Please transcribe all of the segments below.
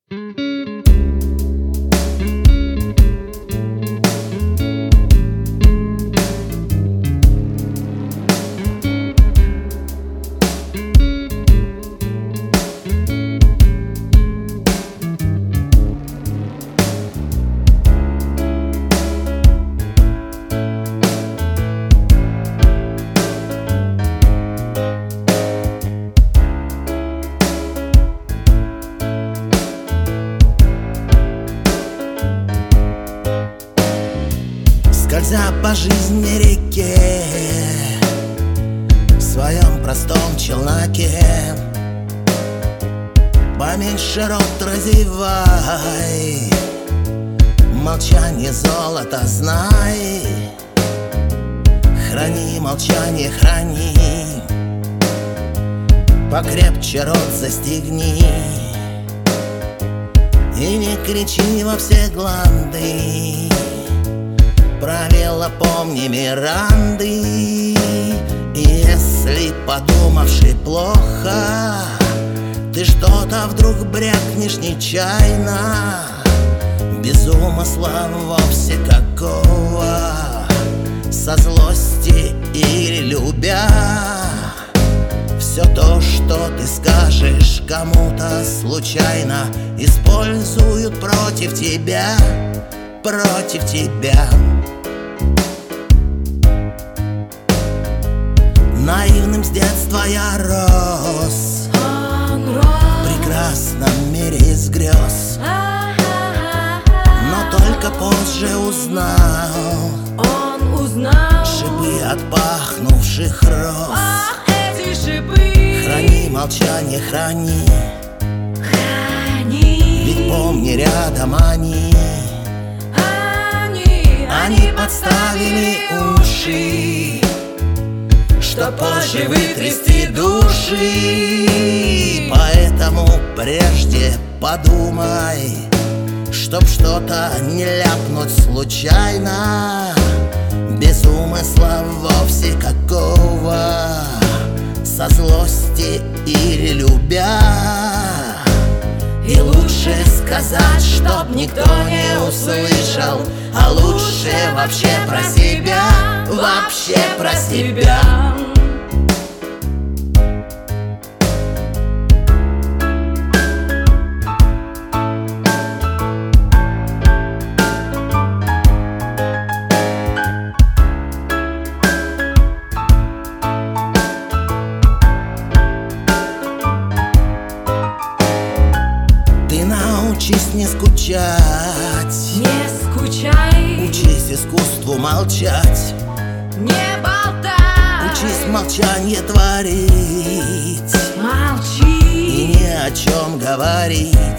Скользя по жизни реке, в своем простом челноке, поменьше рот разевай, молчание золото знай. Храни молчание, храни, покрепче рот застегни. И не кричи во все гланды, правила помни Миранды. И если, подумавши плохо, ты что-то вдруг брякнешь нечаянно, без умысла вовсе какого, со злости или любя, все то, что ты скажешь кому-то случайно, используют против тебя, против тебя. Наивным с детства я рос, в прекрасном мире из грез, но только позже узнал шипы от пахнувших роз. Эти шипы Храни молчание, храни, ведь помни, рядом они подставили уши, что позже вытрясти души. Поэтому прежде подумай, чтоб что-то не ляпнуть случайно, без умысла вовсе какого, со злости или любя. И лучше сказать, чтоб никто не услышал, а лучше вообще про себя, вообще про себя. Учись не скучать, не скучай, учись искусству молчать, не болтай, учись молчание творить, молчи и ни о чем говорить.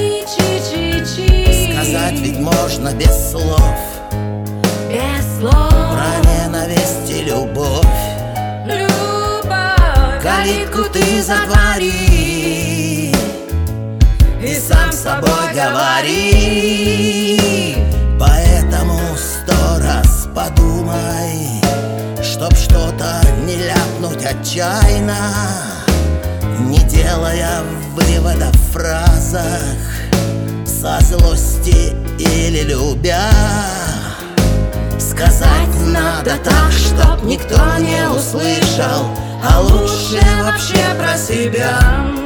Сказать ведь можно без слов, без слов, про ненависть и любовь. Любовь, Калитку ты затвори и сам с собой говори. Поэтому 100 раз подумай, чтоб что-то не ляпнуть отчаянно, не делая выводов в фразах, со злости или любя. Сказать надо так, чтоб никто не услышал, а лучше вообще про себя.